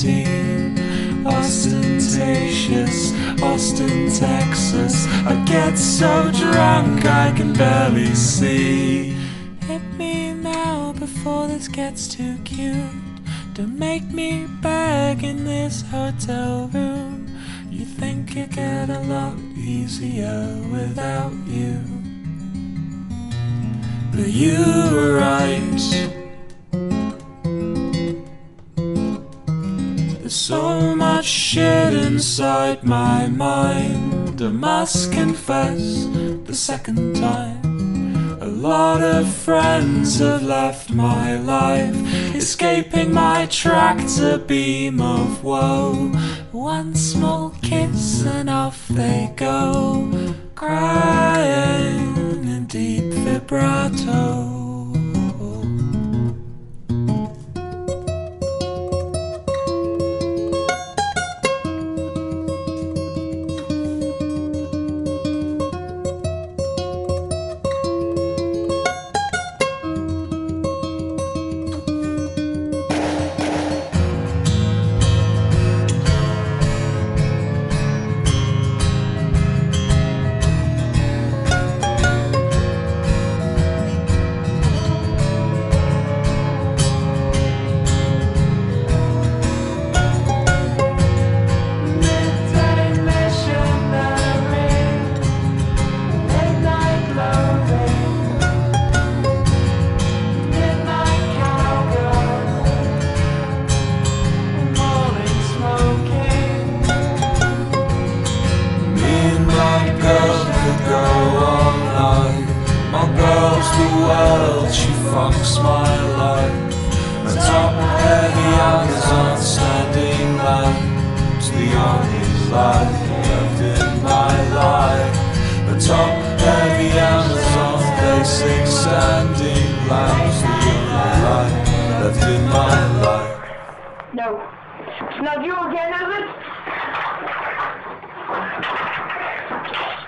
routine. Ostentatious, Austin, Texas. I get so drunk I can barely see. Hit me now before this gets too cute. Don't make me beg in this hotel room. You think it get a lot easier without you, but you were right. There's so much shit inside my mind. I must confess, the second time, a lot of friends have left my life, escaping my tractor beam of woe. One small kiss and off they go, crying in deep vibrato. She fucks my life. My top heavy Amazon standing lamps, the only light left in my life. My top heavy Amazon basic standing lamps, the only light left in my life. No, it's not you again, is it?